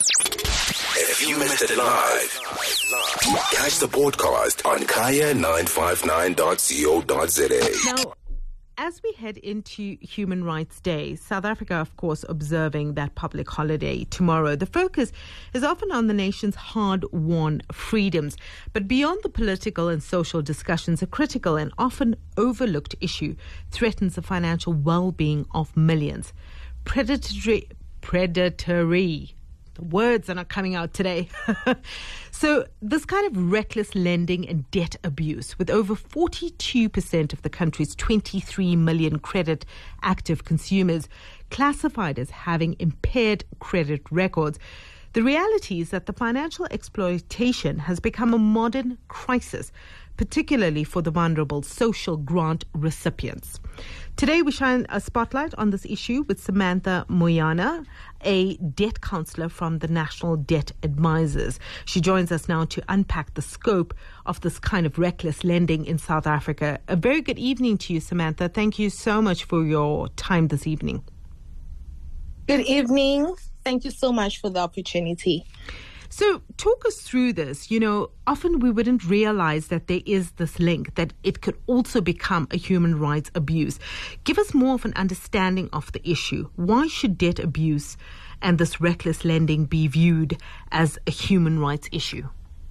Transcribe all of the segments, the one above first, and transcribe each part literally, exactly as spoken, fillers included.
If you missed it live, catch the podcast on kaya nine five nine dot co dot za. Now, as we head into Human Rights Day, South Africa, of course, observing that public holiday tomorrow. The focus is often on the nation's hard-won freedoms. But beyond the political and social discussions, a critical and often overlooked issue threatens the financial well-being of millions. Predatory... Predatory... The words are not coming out today. So this kind of reckless lending and debt abuse, with over forty-two percent of the country's twenty-three million credit active consumers classified as having impaired credit records, the reality is that the financial exploitation has become a modern crisis, particularly for the vulnerable social grant recipients. Today, we shine a spotlight on this issue with Samantha Moyana, a debt counsellor from the National Debt Advisors. She joins us now to unpack the scope of this kind of reckless lending in South Africa. A very good evening to you, Samantha. Thank you so much for your time this evening. Good evening. Thank you so much for the opportunity. So talk us through this. You know, often we wouldn't realize that there is this link, that it could also become a human rights abuse. Give us more of an understanding of the issue. Why should debt abuse and this reckless lending be viewed as a human rights issue?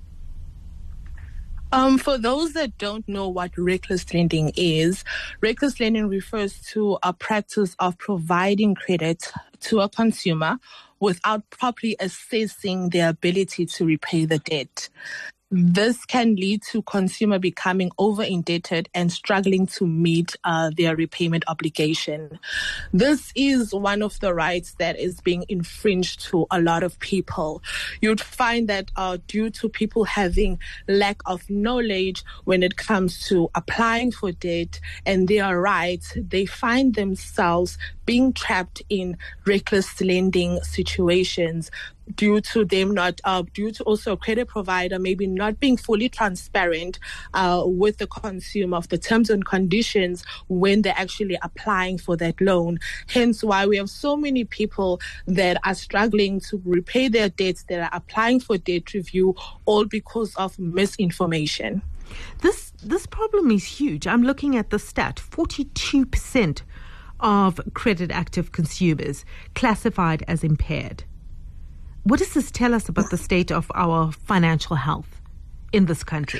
Um, for those that don't know what reckless lending is, reckless lending refers to a practice of providing credit to a consumer without properly assessing their ability to repay the debt. This can lead to consumer becoming over-indebted and struggling to meet uh, their repayment obligation. This is one of the rights that is being infringed to a lot of people. You'd find that uh, due to people having lack of knowledge when it comes to applying for debt and their rights, they find themselves being trapped in reckless lending situations due to them not, uh, due to also a credit provider maybe not being fully transparent uh, with the consumer of the terms and conditions when they're actually applying for that loan. Hence why we have so many people that are struggling to repay their debts, that are applying for debt review, all because of misinformation. This, this problem is huge. I'm looking at the stat, forty-two percent of credit active consumers classified as impaired. What does this tell us about the state of our financial health in this country?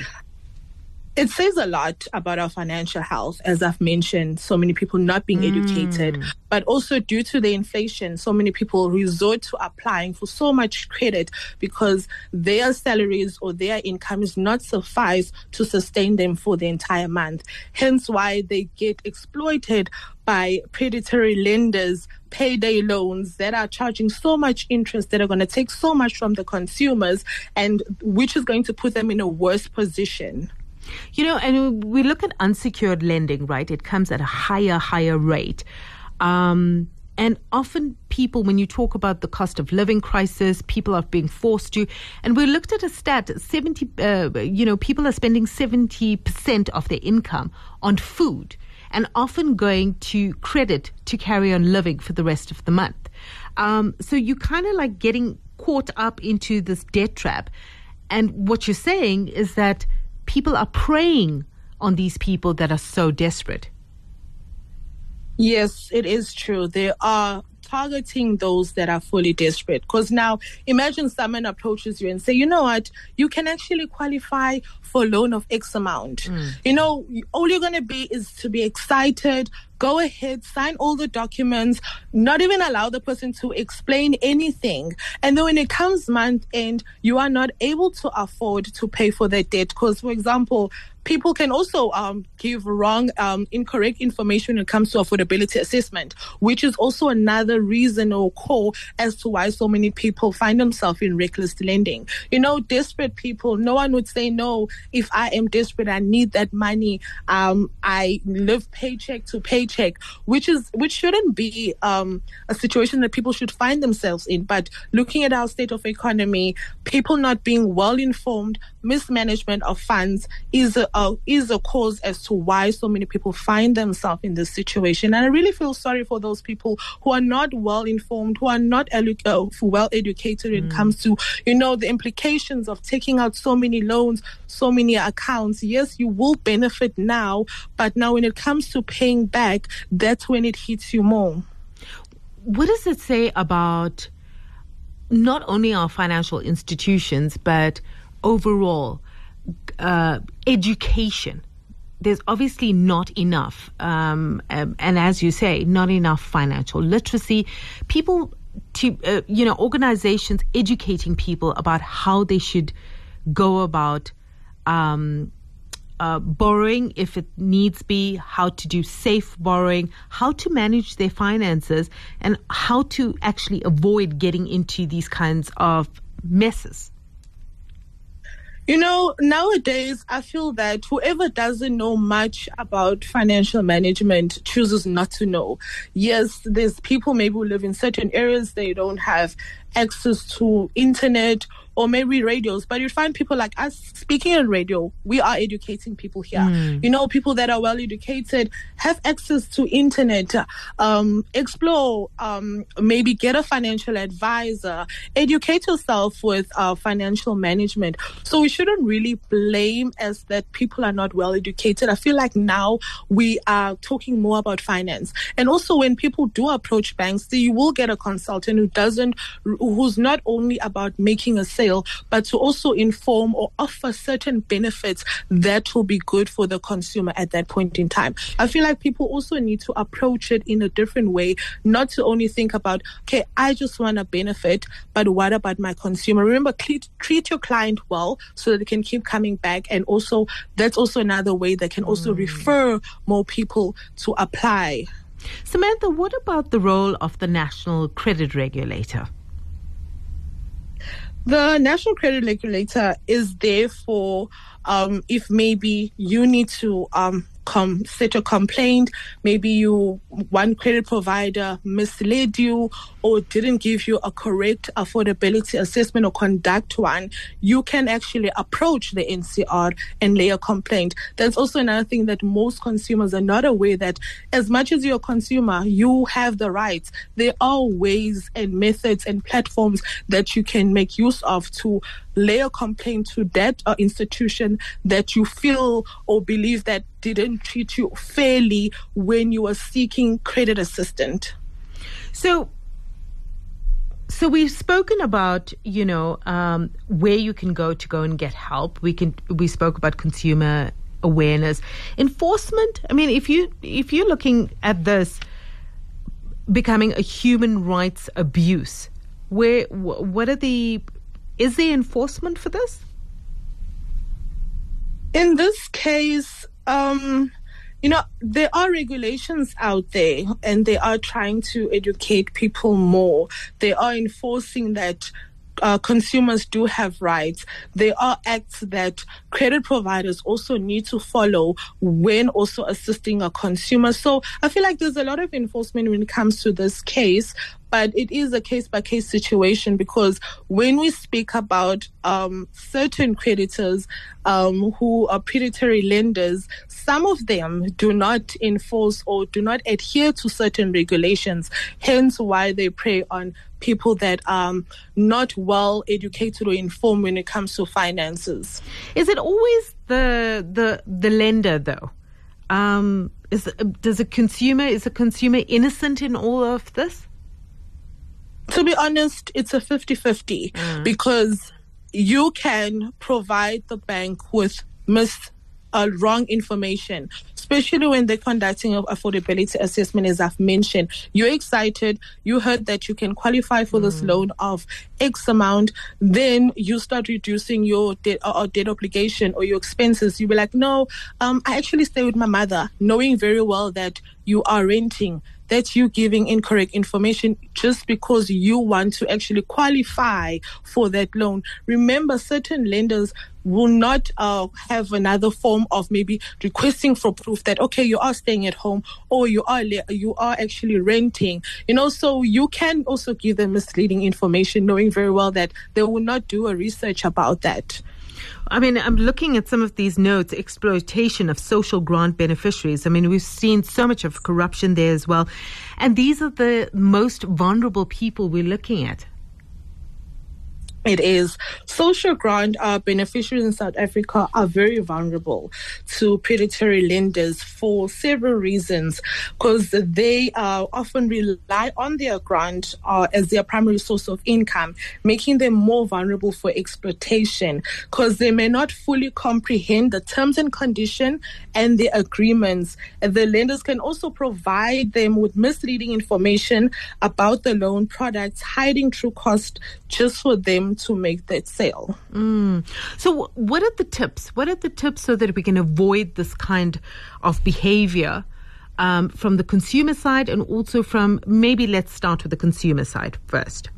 It says a lot about our financial health, as I've mentioned, so many people not being mm. educated, but also due to the inflation, so many people resort to applying for so much credit because their salaries or their income is not suffice to sustain them for the entire month. Hence why they get exploited by predatory lenders, payday loans that are charging so much interest, that are going to take so much from the consumers, and which is going to put them in a worse position. You know, and we look at unsecured lending, right? It comes at a higher, higher rate. Um, and often people, when you talk about the cost of living crisis, people are being forced to, and we looked at a stat, seventy, uh, you know, people are spending seventy percent of their income on food and often going to credit to carry on living for the rest of the month. Um, so you kind of like getting caught up into this debt trap. And what you're saying is that people are preying on these people that are so desperate. Yes, it is true. They are targeting those that are fully desperate. Because now, imagine someone approaches you and say, you know what, you can actually qualify for a loan of X amount. Mm. You know, all you're going to be is to be excited, go ahead, sign all the documents, not even allow the person to explain anything. And then when it comes month end, you are not able to afford to pay for that debt. Because, for example, people can also um, give wrong, um, incorrect information when it comes to affordability assessment, which is also another reason or call as to why so many people find themselves in reckless lending. You know, desperate people, no one would say no. If I am desperate, I need that money. Um, I live paycheck to paycheck, which is which shouldn't be um, a situation that people should find themselves in. But looking at our state of economy, people not being well informed, mismanagement of funds is a, uh, is a cause as to why so many people find themselves in this situation. And I really feel sorry for those people who are not well informed, who are not elu- uh, well educated when mm. it comes to, you know, the implications of taking out so many loans, so many accounts. Yes, you will benefit now, but now when it comes to paying back, that's when it hits you more. What does it say about not only our financial institutions, but overall uh, education? There's obviously not enough, um, um, and as you say, not enough financial literacy. People, to uh, you know, organizations educating people about how they should go about um, uh, borrowing, if it needs be, how to do safe borrowing, how to manage their finances, and how to actually avoid getting into these kinds of messes. You know, nowadays, I feel that whoever doesn't know much about financial management chooses not to know. Yes, there's people maybe who live in certain areas, they don't have access to internet or maybe radios, but you find people like us speaking on radio. We are educating people here. Mm. You know, people that are well educated have access to internet, um, explore, um, maybe get a financial advisor, educate yourself with uh, financial management. So we shouldn't really blame as that people are not well educated. I feel like now we are talking more about finance. And also when people do approach banks, you will get a consultant who doesn't, who's not only about making a sale, but to also inform or offer certain benefits that will be good for the consumer at that point in time. I feel like people also need to approach it in a different way, not to only think about, okay, I just want to benefit, but what about my consumer? Remember, treat your client well so that they can keep coming back. And also, that's also another way that can also mm. refer more people to apply. Samantha, what about the role of the National Credit Regulator? The National Credit Regulator is there for um, if maybe you need to um, com- set a complaint, maybe you one credit provider misled you or didn't give you a correct affordability assessment or conduct one, you can actually approach the N C R and lay a complaint. That's also another thing that most consumers are not aware, that as much as you're a consumer, you have the rights. There are ways and methods and platforms that you can make use of to lay a complaint to that uh, institution that you feel or believe that didn't treat you fairly when you were seeking credit assistance. So, so we've spoken about, you know, um, where you can go to go and get help. We can. We spoke about consumer awareness, enforcement. I mean, if you if you're looking at this becoming a human rights abuse, where what are the is there enforcement for this? In this case, um, you know, there are regulations out there and they are trying to educate people more. They are enforcing that uh, consumers do have rights. There are acts that credit providers also need to follow when also assisting a consumer. So I feel like there's a lot of enforcement when it comes to this case. But it is a case-by-case situation, because when we speak about um, certain creditors um, who are predatory lenders, some of them do not enforce or do not adhere to certain regulations, hence why they prey on people that are um, not well educated or informed when it comes to finances. Is it always the the, the lender, though? Um, is does a consumer is a consumer innocent in all of this? To be honest, it's a fifty-fifty mm. because you can provide the bank with mis uh, wrong information, especially when they're conducting an affordability assessment, as I've mentioned. You're excited, you heard that you can qualify for mm. this loan of X amount, then you start reducing your debt or debt obligation or your expenses. You'll be like, no, um, I actually stay with my mother, knowing very well that you are renting. That's you giving incorrect information just because you want to actually qualify for that loan. Remember, certain lenders will not uh, have another form of maybe requesting for proof that, okay, you are staying at home or you are you are actually renting. You know, so you can also give them misleading information, knowing very well that they will not do a research about that. I mean, I'm looking at some of these notes, exploitation of social grant beneficiaries. I mean, we've seen so much of corruption there as well. And these are the most vulnerable people we're looking at. It is. Social grant uh, beneficiaries in South Africa are very vulnerable to predatory lenders for several reasons, because they uh, often rely on their grant uh, as their primary source of income, making them more vulnerable for exploitation, because they may not fully comprehend the terms and conditions and the agreements. And the lenders can also provide them with misleading information about the loan products, hiding true cost just for them to make that sale. Mm. So what are the tips? What are the tips so that we can avoid this kind of behavior um, from the consumer side, and also from, maybe let's start with the consumer side first.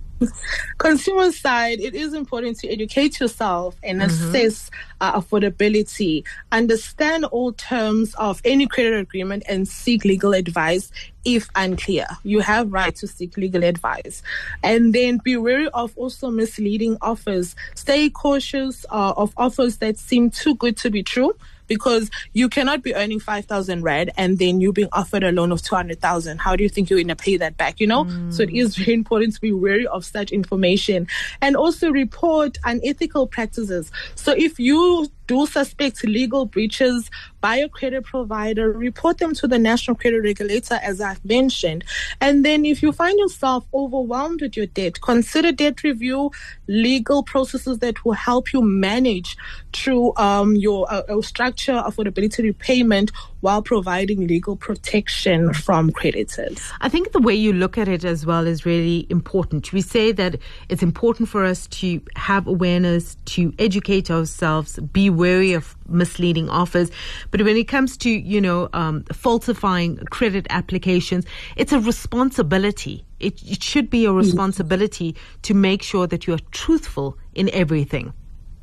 Consumer side, it is important to educate yourself and mm-hmm. assess uh, affordability, understand all terms of any credit agreement, and seek legal advice if unclear. You have right to seek legal advice. And then be wary of also misleading offers. Stay cautious uh, of offers that seem too good to be true, because you cannot be earning five thousand rand and then you being offered a loan of two hundred thousand. How do you think you're going to pay that back, you know? Mm. So it is very important to be wary of such information, and also report unethical practices. So if you do suspect legal breaches by a credit provider, report them to the National Credit Regulator, as I've mentioned. And then if you find yourself overwhelmed with your debt, consider debt review, legal processes that will help you manage through um, your uh, structure, affordability, repayment, while providing legal protection from creditors. I think the way you look at it as well is really important. We say that it's important for us to have awareness, to educate ourselves, be wary of misleading offers. But when it comes to, you know, um, falsifying credit applications, it's a responsibility. It, it should be a responsibility to make sure that you are truthful in everything.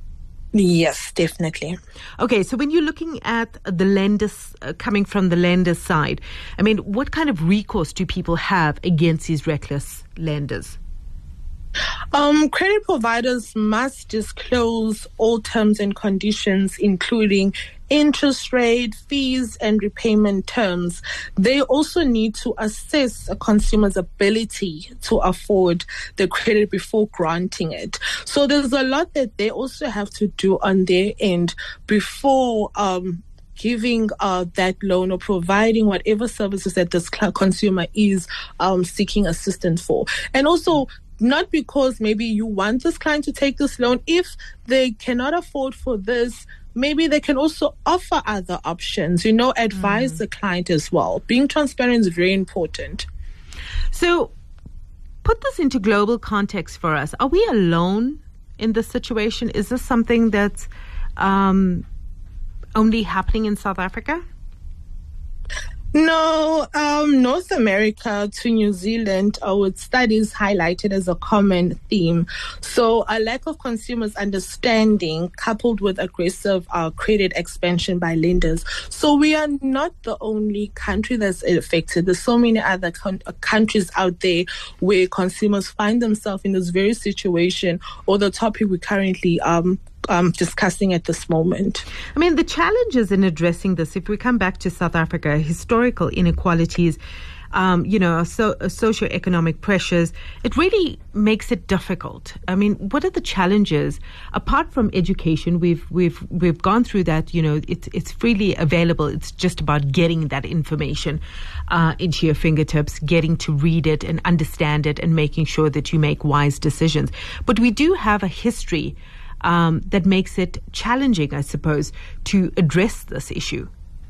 Yes, definitely. Okay, so when you're looking at the lenders, uh, coming from the lender's side, I mean, what kind of recourse do people have against these reckless lenders? Um, credit providers must disclose all terms and conditions, including interest rate, fees, and repayment terms. They also need to assess a consumer's ability to afford the credit before granting it. So there's a lot that they also have to do on their end before um, giving uh, that loan or providing whatever services that this consumer is um, seeking assistance for. And also, not because maybe you want this client to take this loan, if they cannot afford for this, maybe they can also offer other options, you know, advise mm. the client as well. Being transparent is very important. So put this into global context for us. Are we alone in this situation? Is this something that's um, only happening in South Africa? No, um, North America to New Zealand, uh, with studies highlighted as a common theme. So a lack of consumers' understanding coupled with aggressive uh, credit expansion by lenders. So we are not the only country that's affected. There's so many other con- countries out there where consumers find themselves in this very situation, or the topic we currently um Um, discussing at this moment. I mean, the challenges in addressing this, if we come back to South Africa, historical inequalities, um, you know, so, uh, socioeconomic pressures, it really makes it difficult. I mean, what are the challenges? Apart from education, we've we've we've gone through that. You know, it's it's freely available. It's just about getting that information uh, into your fingertips, getting to read it and understand it, and making sure that you make wise decisions. But we do have a history Um, that makes it challenging, I suppose, to address this issue.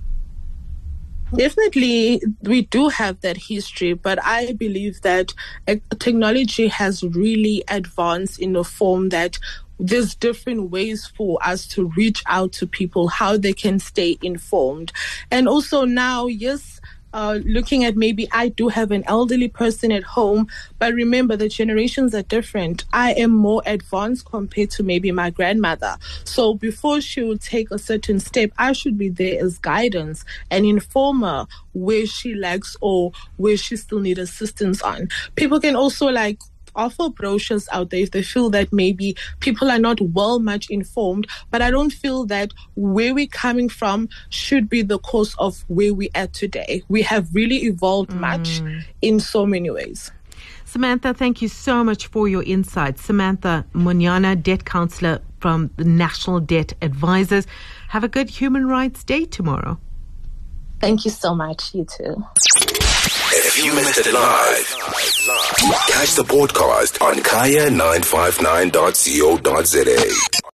Definitely, we do have that history, but I believe that uh, technology has really advanced in a form that there's different ways for us to reach out to people, how they can stay informed. And also now, yes, Uh, looking at maybe I do have an elderly person at home, but remember the generations are different. I am more advanced compared to maybe my grandmother. So before she will take a certain step, I should be there as guidance and inform her where she lacks or where she still needs assistance on. People can also like offer brochures out there if they feel that maybe people are not well much informed, but I don't feel that where we're coming from should be the cause of where we're at today. We have really evolved mm. much in so many ways. Samantha, thank you so much for your insights. Samantha Munyana, Debt Counselor from the National Debt Advisors. Have a good Human Rights Day tomorrow. Thank you so much. You too. If you missed it live, catch the podcast on kaya nine five nine dot co dot za.